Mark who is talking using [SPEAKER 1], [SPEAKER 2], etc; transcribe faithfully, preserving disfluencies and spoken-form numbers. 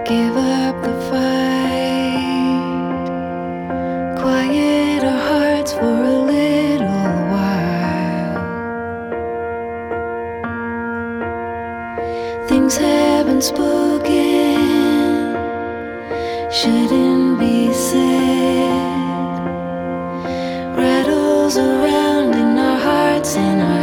[SPEAKER 1] Give up the fight, quiet our hearts for a little while. Things have been spoken, shouldn't be said. Rattles around in our hearts and our